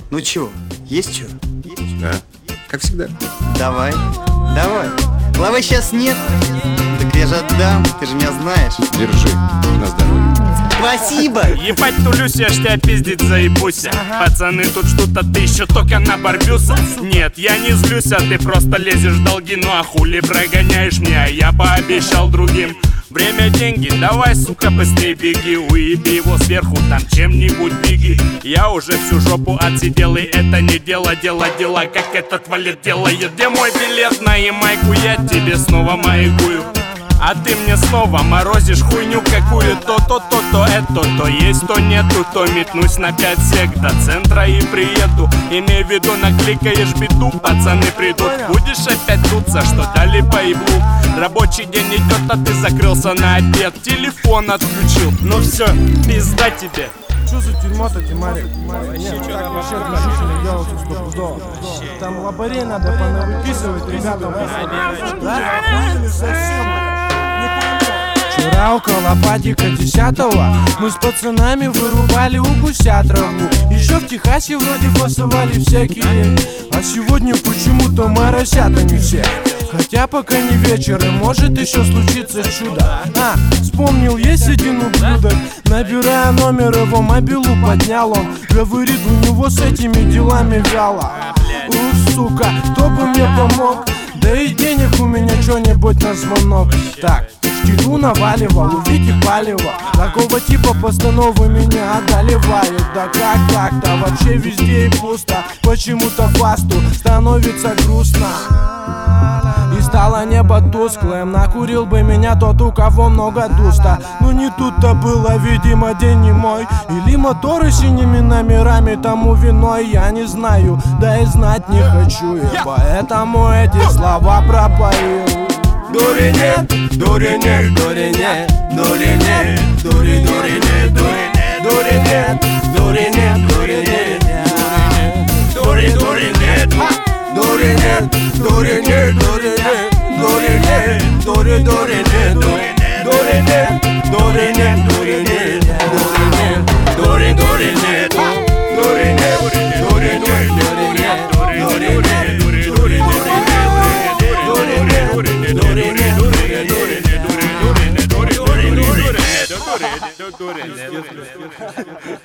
Ну чё, есть чё? Да, как всегда. Давай, давай. Лавы сейчас нет, так я же отдам, ты же меня знаешь. Держи, на здоровье. Спасибо! Ебать, тулюсь, я ж тебя пиздить заебуся. Пацаны, тут что-то ты еще только на барбюса. Нет, я не злюсь, а ты просто лезешь в долги. Ну а хули прогоняешь меня, а я пообещал другим. Время, деньги, давай, сука, быстрей беги. Уеби его сверху, там чем-нибудь беги. Я уже всю жопу отсидел, и это не дело, дела, как этот валет делает. Где мой билет на Ямайку, я тебе снова маякую. А ты мне снова морозишь хуйню какую. То, это, то есть, то нету. То метнусь на 5 сек до центра и приеду. Имей в виду, накликаешь беду, пацаны придут. Будешь опять дуться, что дали по еблу. Рабочий день идет, а ты закрылся на обед. Телефон отключил, ну все, пизда тебе. Что за тюрьма-то, Тимарик? Нет, так вообще решительно делается стопудово. Там лабарей надо понавыписывать ребятам. Вчера около падика 10-го мы с пацанами вырубали у гуся траву. Еще в Техасе вроде фасовали всякие, а сегодня почему-то моросят они все. Хотя пока не вечер, и может еще случиться чудо. Вспомнил, есть один ублюдок. Набирая номер, его мобилу поднял он. Говорит, у него с этими делами вяло. Ух, сука, кто бы мне помог? Да и денег у меня что-нибудь на звонок. Так, штилу наваливал, увидите палево. Такого типа постановы меня одолевают. Да как так-то, вообще везде и пусто. Почему-то фасту становится грустно. И стало небо тусклым. Накурил бы меня тот, у кого много дуста. Но не тут-то было, видимо, день не мой. Или моторы с синими номерами тому виной. Я не знаю, да и знать не хочу. И поэтому эти слова пропою. Дури нет, дури нет, дури нет, дури нет, дури, дури нет, дури нет, дури нет, дури нет, дури нет, дури, дури нет, дури нет, дури нет, дури нет, дури нет, дури, дури нет, дури нет, дури нет, дури нет, дури нет, дури, дури нет, дури нет, дури нет, дури нет, дури нет.